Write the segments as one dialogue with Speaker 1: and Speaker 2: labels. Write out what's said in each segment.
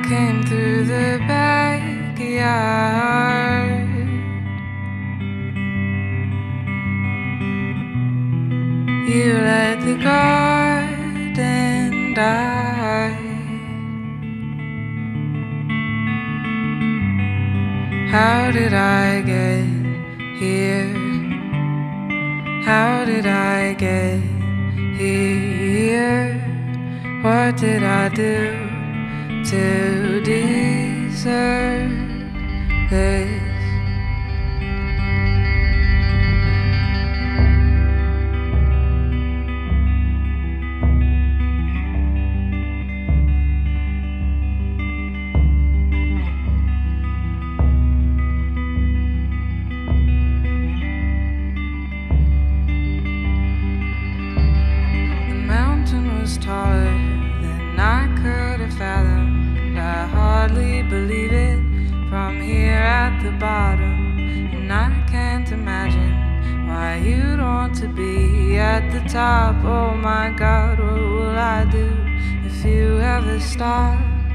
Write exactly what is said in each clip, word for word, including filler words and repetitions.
Speaker 1: came through the backyard. You let the garden die. How did I get here? How did I get here? What did I do to deserve this? Taller than I could have fathomed. I hardly believe it from here at the bottom, and I can't imagine why you'd want to be at the top. Oh my God, what will I do if you ever stop?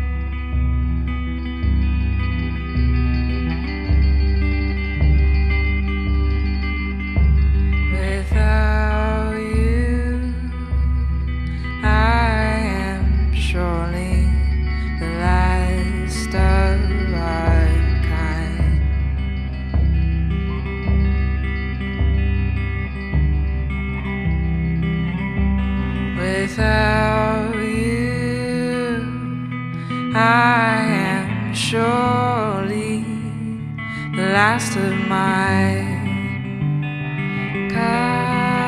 Speaker 1: Without you, I am surely the last of our kind. Without you, I am surely the last of my kind.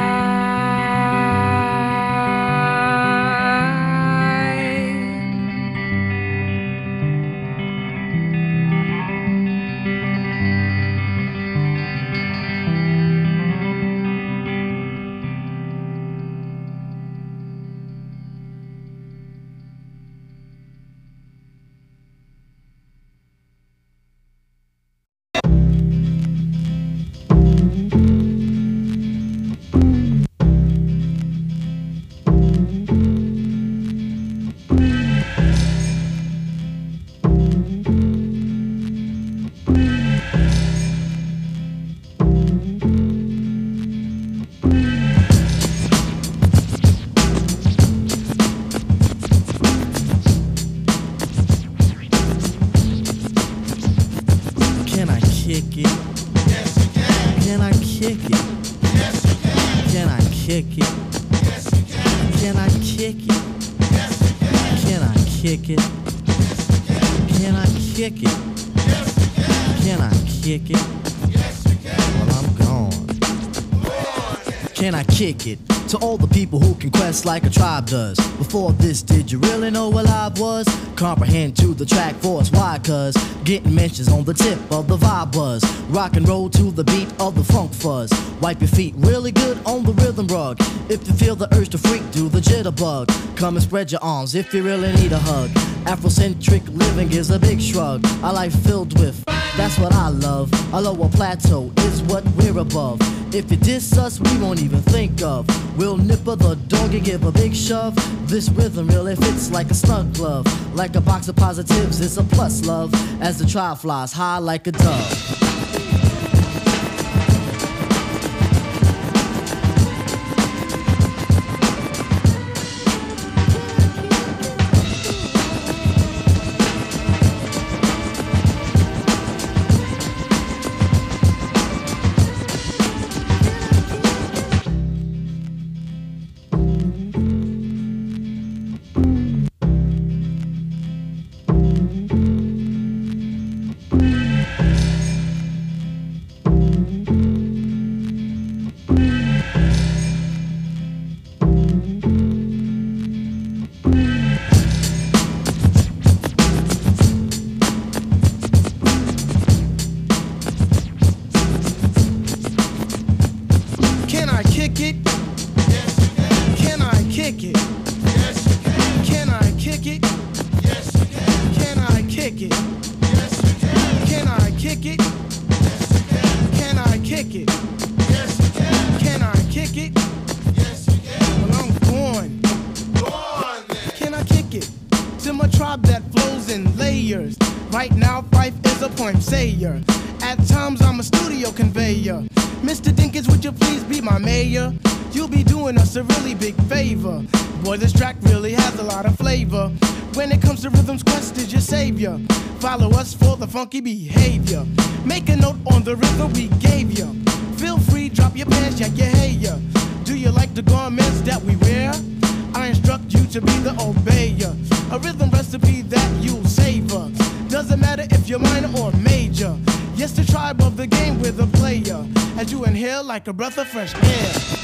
Speaker 1: Kick it to all the people who can quest like a tribe does. Before this, did you really know what live was? Comprehend to the track force, why? Cause getting mentions on the tip of the vibe buzz. Rock and roll to the beat of the funk fuzz. Wipe your feet really good on the rhythm rug. If you feel the urge to freak, do the jitterbug. Come and spread your arms if you really need a hug. Afrocentric living is a big shrug. A life filled with, that's what I love. A lower plateau is what we're above. If you diss us, we won't even think of. We'll nipper the dog and give a big shove. This rhythm really fits like a snug glove. Like a box of positives, it's a plus love. As the tribe flies high like a dove.
Speaker 2: Right now, Fife is a point sayer. At times, I'm a studio conveyor. Mister Dinkins, would you please be my mayor? You'll be doing us a really big favor. Boy, this track really has a lot of flavor. When it comes to rhythms, Quest is your savior. Follow us for the funky behavior. Make a note on the rhythm we gave you. Feel free, drop your pants, yeah, yeah, hey, yeah. Do you like the garments that we wear? I instruct you to be the obeyer. A rhythm recipe that you'll savor. Doesn't matter if you're minor or major. Yes, the tribe of the game with a player. As you inhale like a breath of fresh air.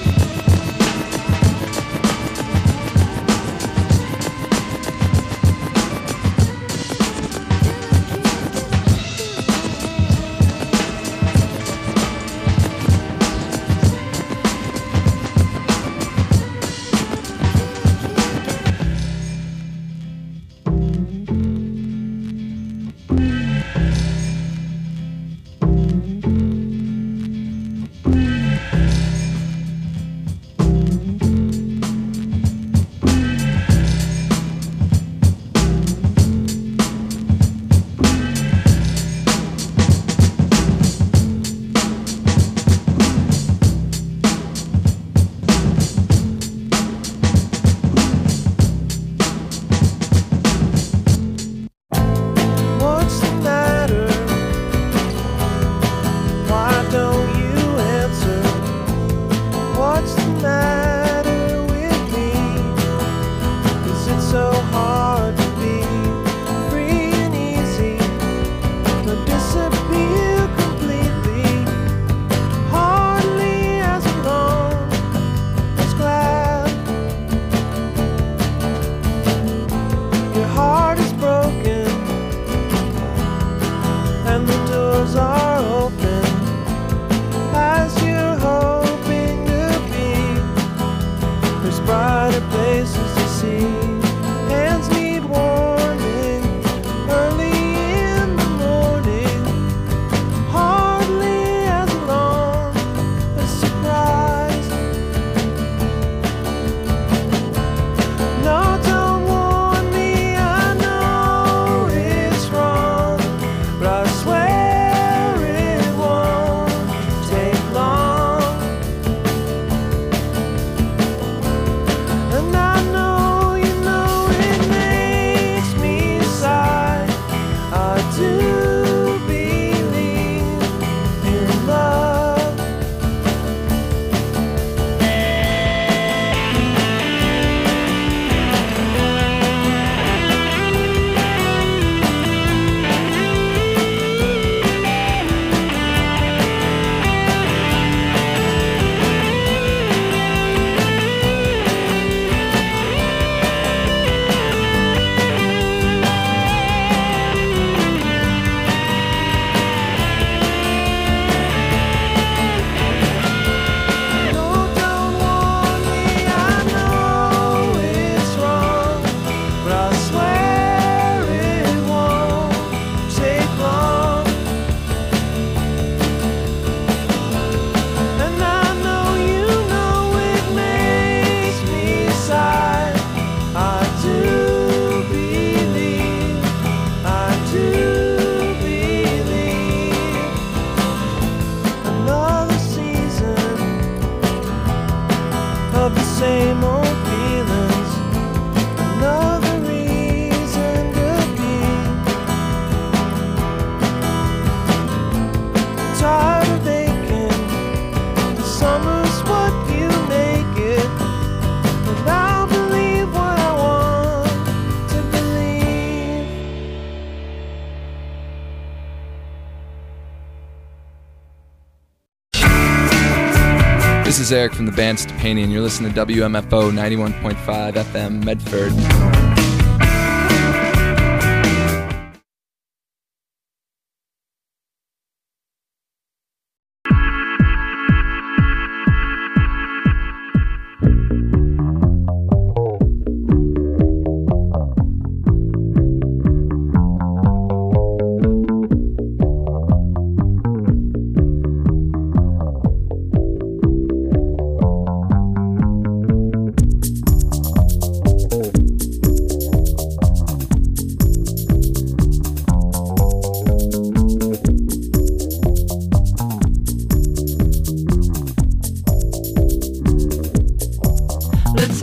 Speaker 3: This is Eric from the band Stepani, and you're listening to W M F O ninety-one point five F M Medford.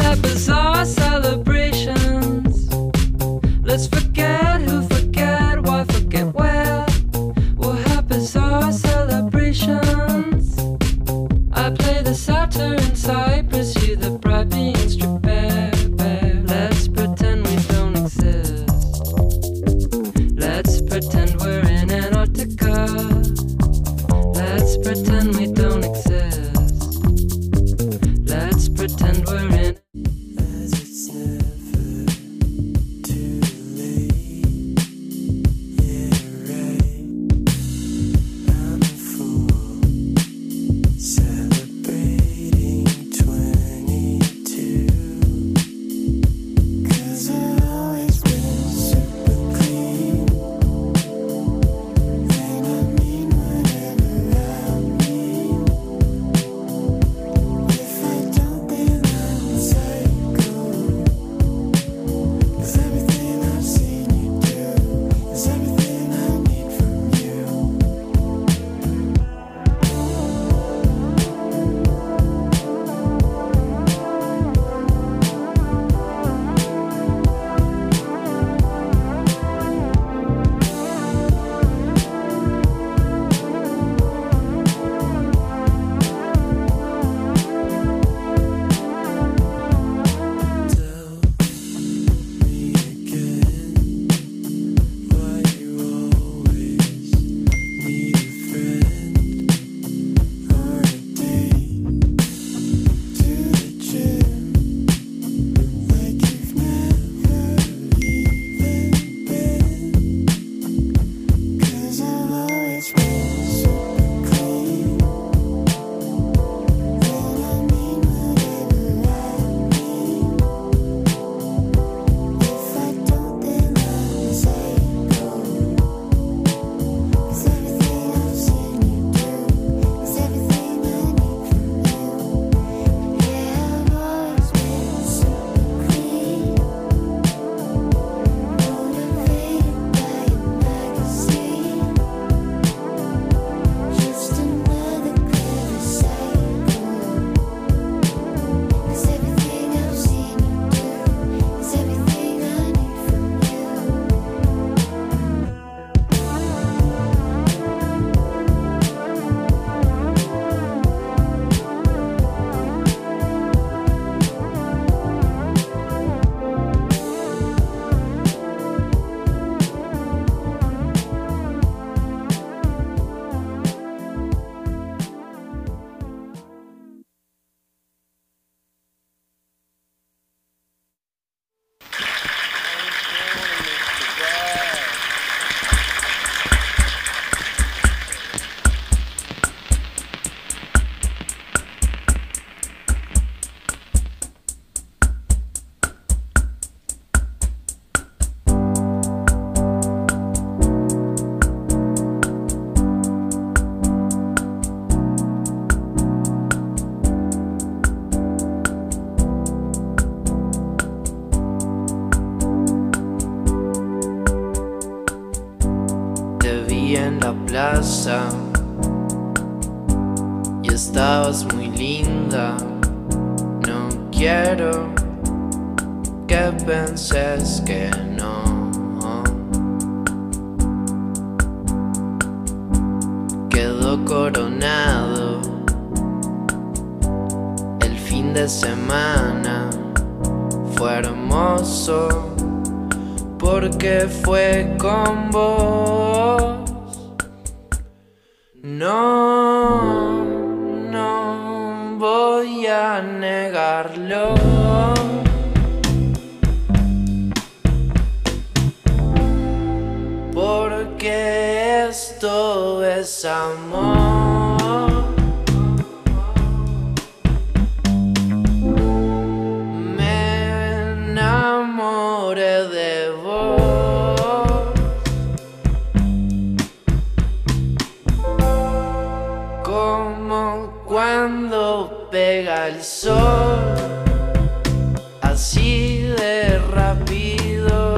Speaker 4: have bizarre celebrations. Let's forget who, forget why, forget where. We'll have bizarre celebrations. I play the satyr in Cyprus, you the bright being strip bare, bare. Let's pretend we don't exist. Let's pretend we're in Antarctica. Let's pretend we don't exist. Let's pretend we're in.
Speaker 5: As it's never too late. Yeah, right. I'm a fool celebrating twenty-two. 'Cause I've always been super clean. And I mean whatever I mean. If I don't, then I'm a psycho. 'Cause everything I've seen you do is everything I need from you. Tell me again why you always need a friend or a date to the gym, like you've never even been. 'Cause I've always been super clean. And I mean whatever I mean. If I don't, then I'm a psycho. 'Cause everything I've seen you do is everything I need from you. Yeah, I've always been super clean. Motivated by a magazine. Just another clever psycho. 'Cause everything I've seen you do is everything I need from you. Te vi en la plaza y estabas muy linda. No quiero que penses que no. Quedó coronado el fin de semana. Fue hermoso porque fue con vos. No, no voy a negarlo. Porque esto es amor. Me enamoré de vos. Como cuando pega el sol, así de rápido.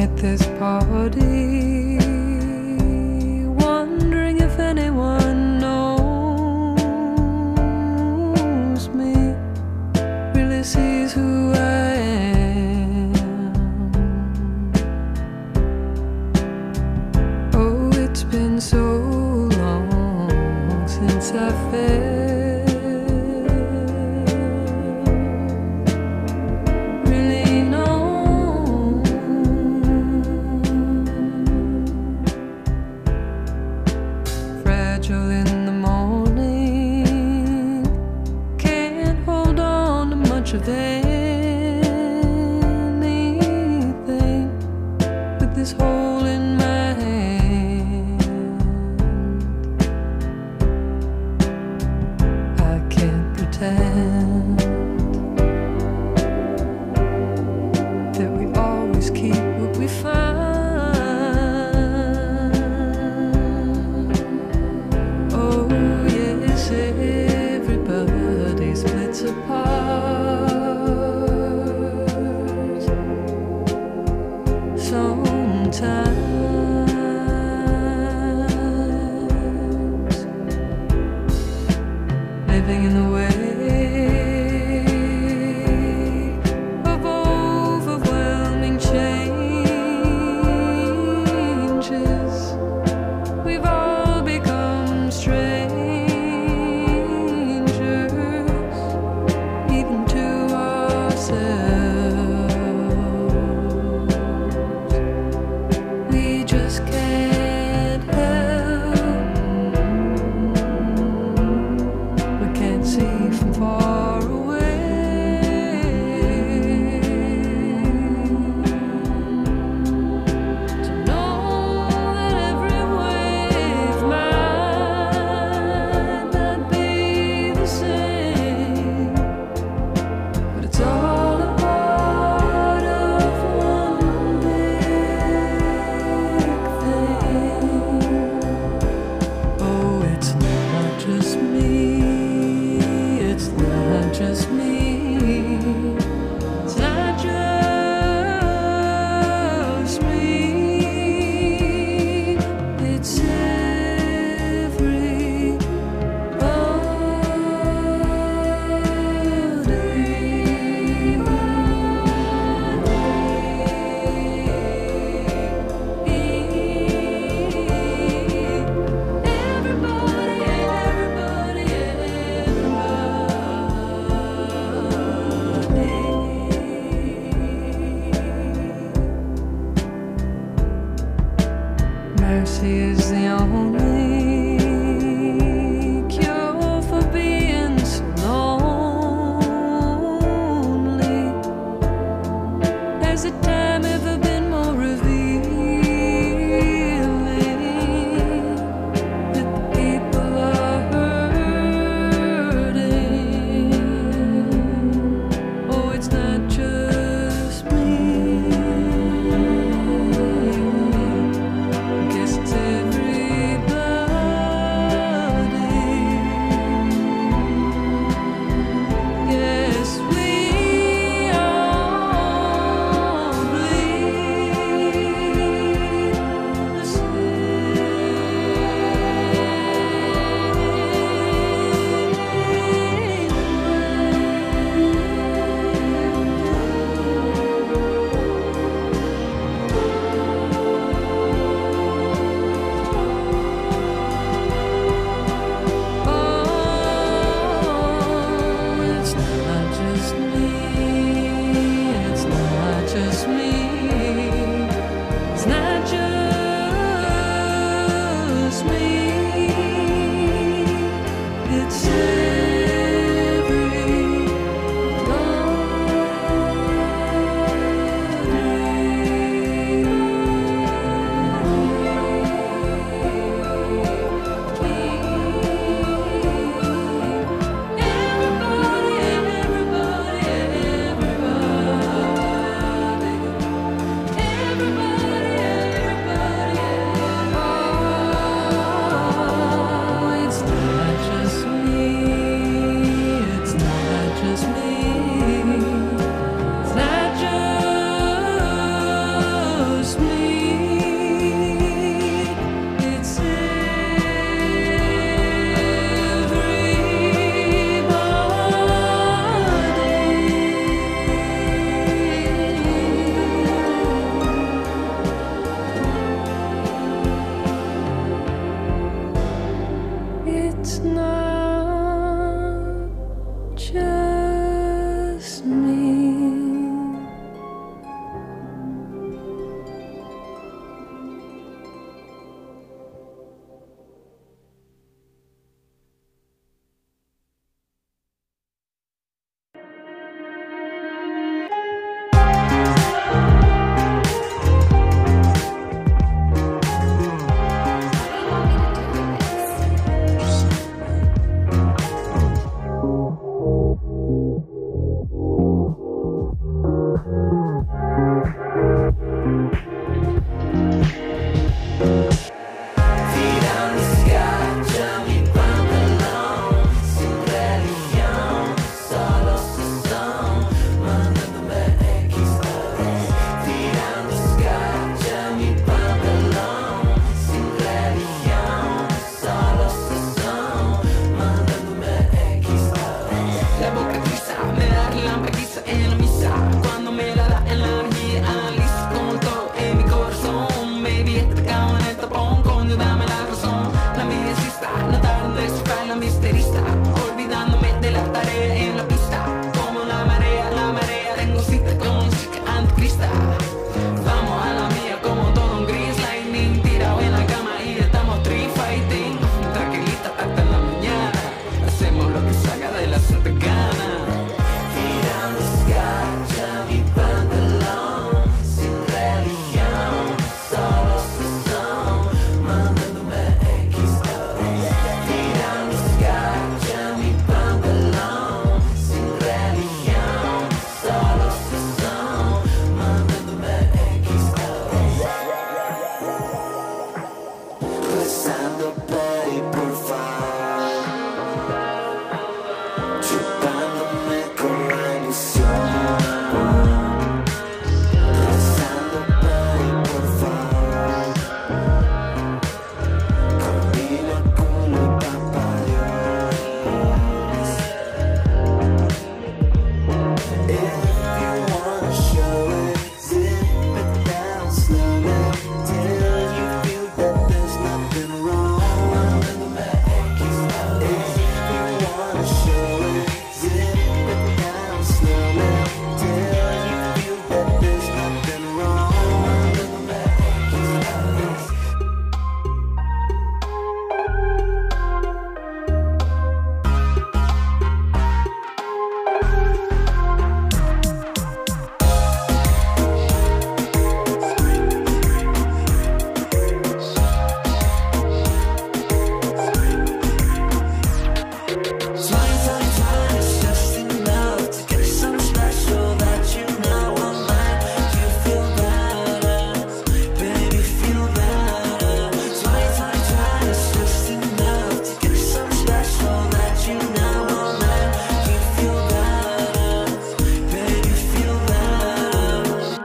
Speaker 4: at this party, wondering if anyone knows me, really sees who I am. Oh, it's been so long since I felt of anything with this hole in my hand. I can't pretend that we always keep what we find. Oh yes, everybody splits apart. Sometimes living in the way of overwhelming changes, we've all become strangers, even to ourselves. Just can't help. We can't see from far away. To know that every wave might not be the same, but it's all a part of one big. Oh, it's not just me, it's not just me, it's not just me, it's everybody. cicatriza, me da la empatiza en la misa. Cuando me la da en la energía, analiza como todo en mi corazón. Baby, este pecado en el tapón, coño, dame la razón. La medicista, no tardan de descifrar la misterista, olvidándome de la tarea en la pista. Como la marea, la marea, tengo cita con chica anticrista. Vamos a la mía como todo un gris lightning, tirado en la cama y estamos tree fighting. Tranquilita hasta la mañana, hacemos lo que salga de la santa gana. Tirando escarcha mi pantalón, sin religión, solo sazón, mandándome X O. Tirando escarcha mi pantalón, sin religión, solo sazón, mandándome X O. Rezando play, por favor, chupándome con la ilusión. Rezando play, por favor, combina con el papá Dios. If you wanna show it, zip it down slowly till you feel that there's nothing wrong. If you wanna show it, zip it down slowly till you feel that there's nothing wrong. Twenty, twenty, twenty is just enough to get something special that you know will make you feel better, baby, feel better. Twenty, twenty, twenty is just enough to get something special that you know will make you feel better, baby, feel better.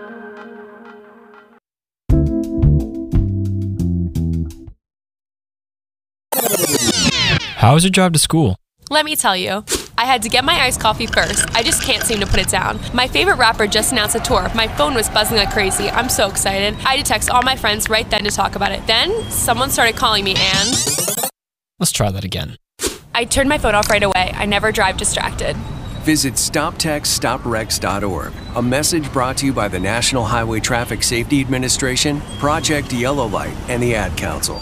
Speaker 6: How was your drive to school?
Speaker 7: Let me tell you, I had to get my iced coffee first. I just can't seem to put it down. My favorite rapper just announced a tour. My phone was buzzing like crazy. I'm so excited. I had to text all my friends right then to talk about it. Then, someone started calling me and
Speaker 6: Let's try that again.
Speaker 7: I turned my phone off right away. I never drive distracted.
Speaker 8: Visit stop text stop wrecks dot org. A message brought to you by the National Highway Traffic Safety Administration, Project Yellow Light, and the Ad Council.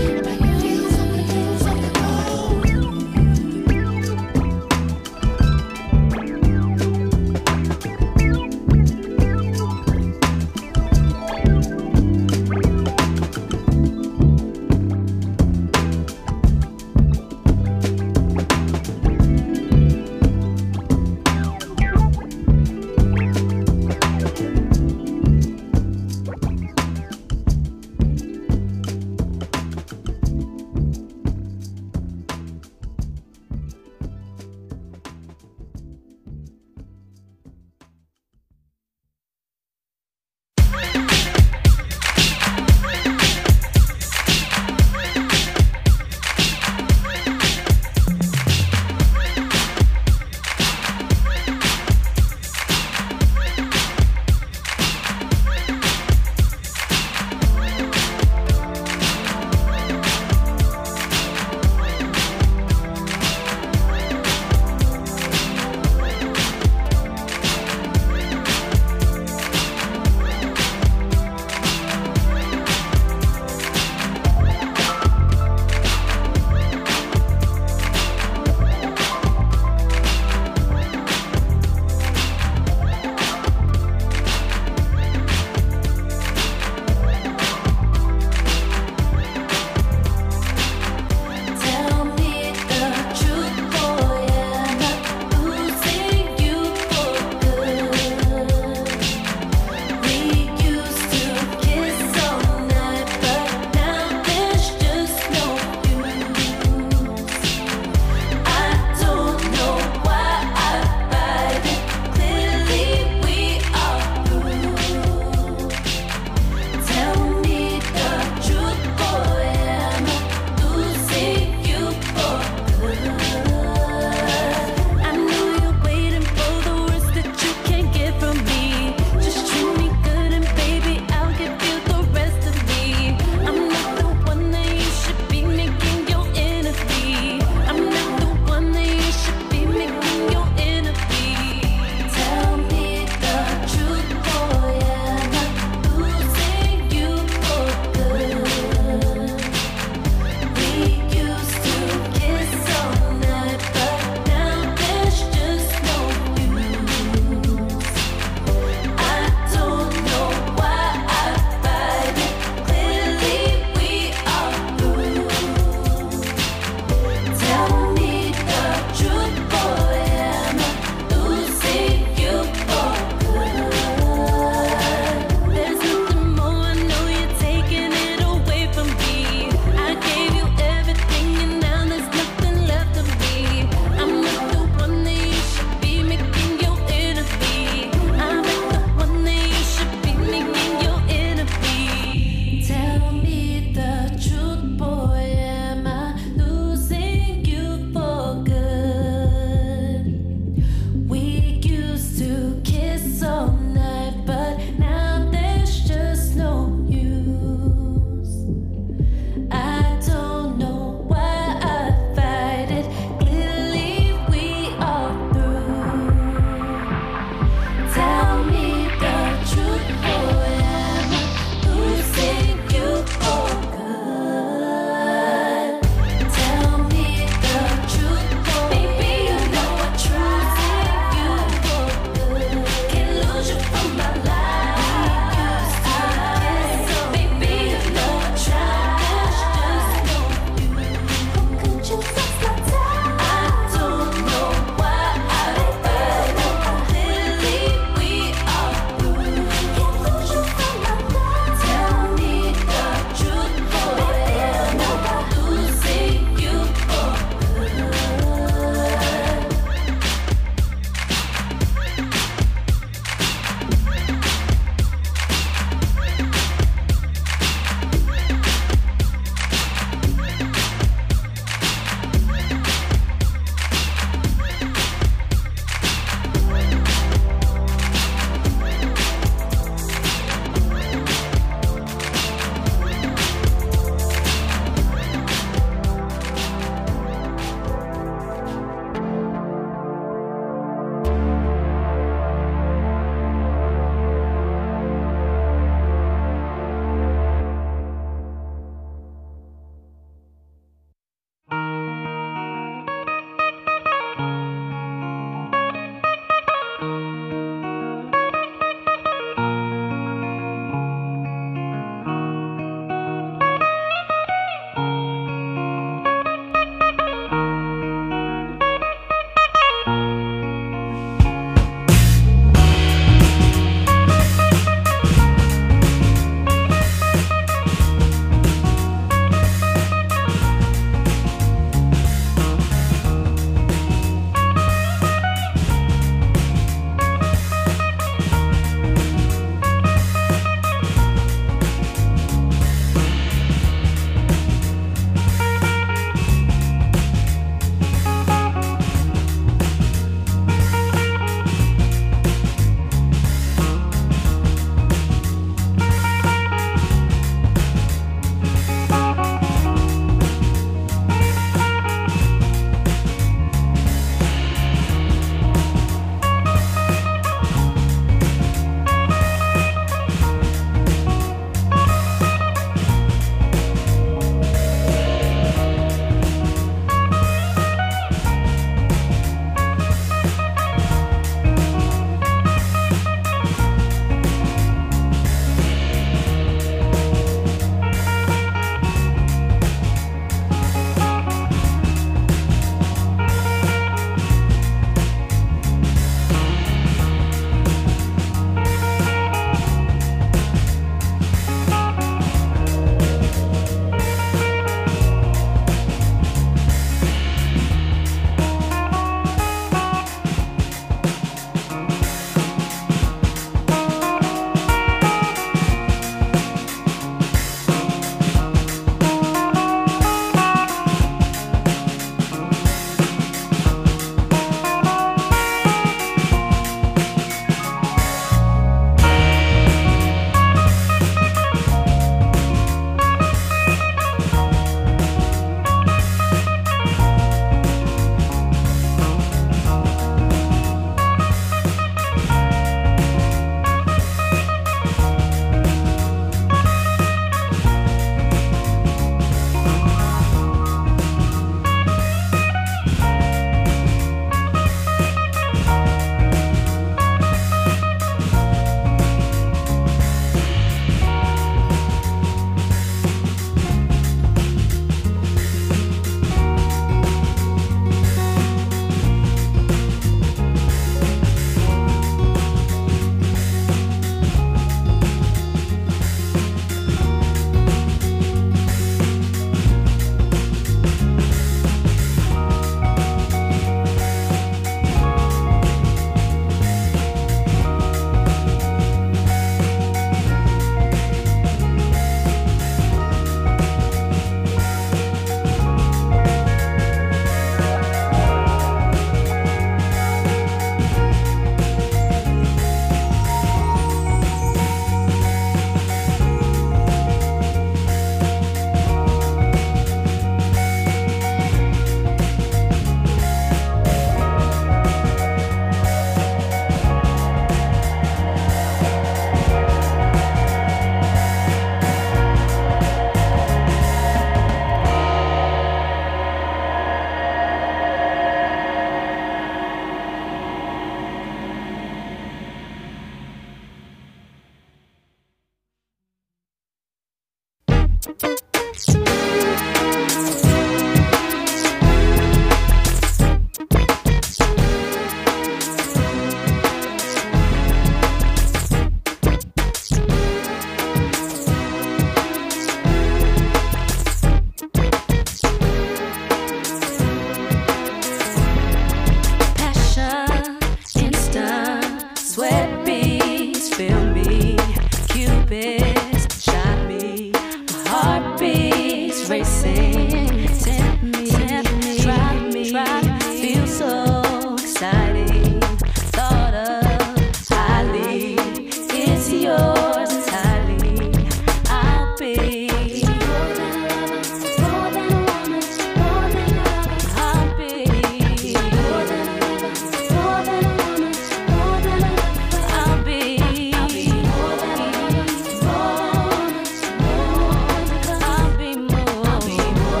Speaker 9: I'll be more.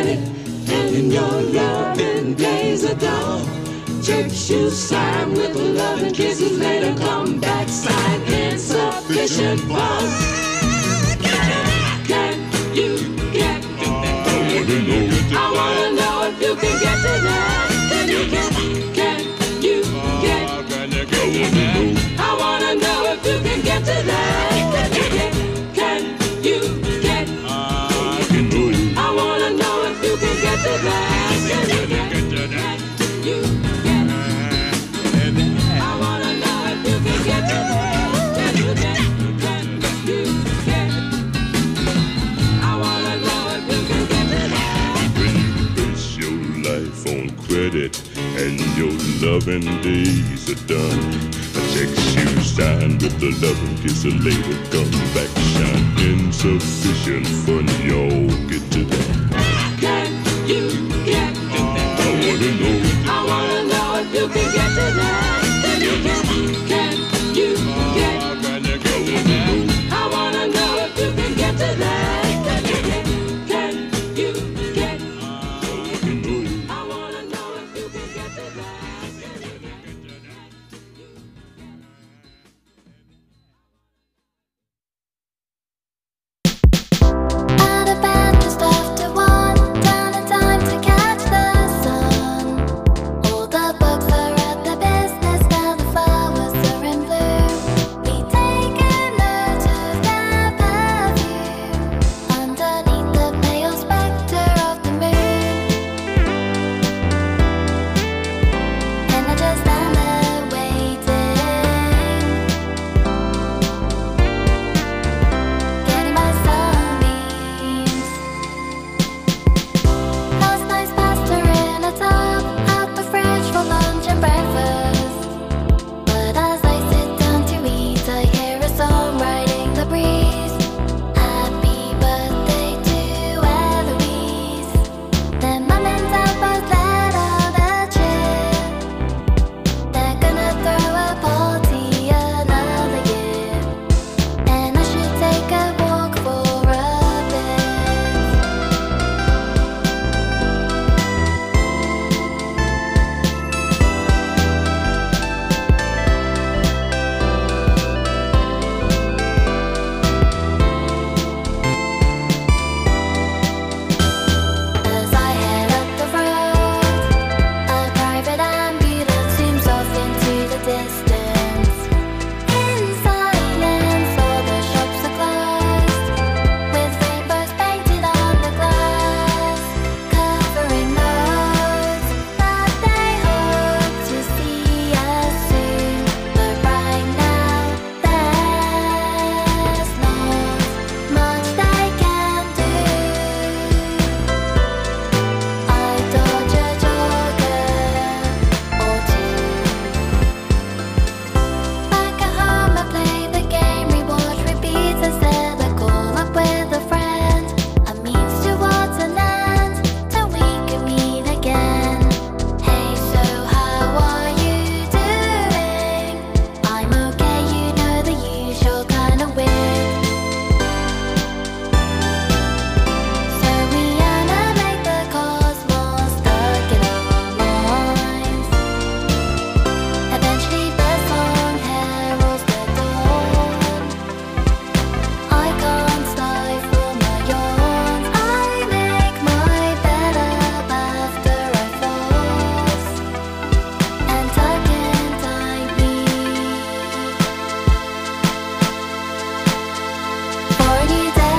Speaker 9: ready, and your loving days are done. Church shoes sign with love and kisses later, come back, sign insufficient funds. Can you get? I wanna know if you can get to that. Can you get? Can you get? I wanna know if you can get to that. Can you get? Can you get? I wanna know if you can get to that. Can you get? Can you get? I wanna know if you can get to that. Can you get? Can you get? I wanna know if you can get to that.
Speaker 10: When you base your life on credit and your loving days are done, a check you sign with the loving kiss and later come back, shine insufficient fun, y'all get to that.
Speaker 9: Can you get?
Speaker 10: I wanna know.
Speaker 9: I wanna know if you can get to that. Can you get? Can you get? I wanna know if you can get to that. Can you get? Can you get? I wanna know if you can get to that.
Speaker 5: Out of bed just after one, down in time to catch the sun. All the books are at the business, now the flowers are in bloom. We take a note of their perfume underneath the pale spectre of the moon. And I just stand there waiting, getting my sunbeams. Last night's pasta in a tub, out the fridge for lunch and breakfast. But as I sit down to eat, I hear a song riding the breeze. Happy birthday to Eloise. Then mum and dad both let out a cheer. They're gonna throw a party another year, and I should take a walk for a bit. As I head up the road, a private ambulance zooms off into the distance. In silence, all the shops are closed, with rainbows painted on the glass, covering those that they hope to see us soon. But right now, there's not much they can do. I dodge a jogger or two. Back at home, I play the game, rewatch repeats instead. I call up with a friend, a means towards an end, till we can meet again. Hey, so how are you doing? I'm okay, you know the usual kind of weird. So we animate the cosmos stuck in our minds. Eventually the song heralds the dawn. I can't stifle my yawns. I make my bed up after I floss and tuck in tightly for a new day.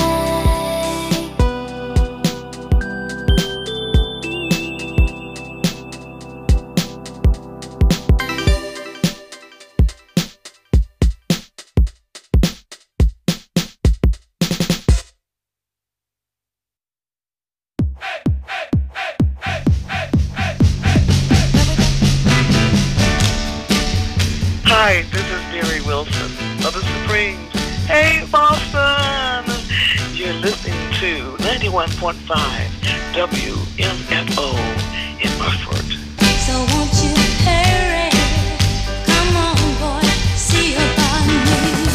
Speaker 11: Hi, this is Mary Wilson of the Supremes. Hey, Boston! You're listening to ninety-one point five W M F O in Burford.
Speaker 12: So won't you hurry? Come on, boy, see about me.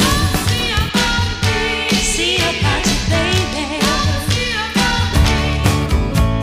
Speaker 12: See about you, baby.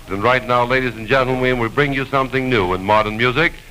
Speaker 13: And right now, ladies and gentlemen, we bring you something new in modern music.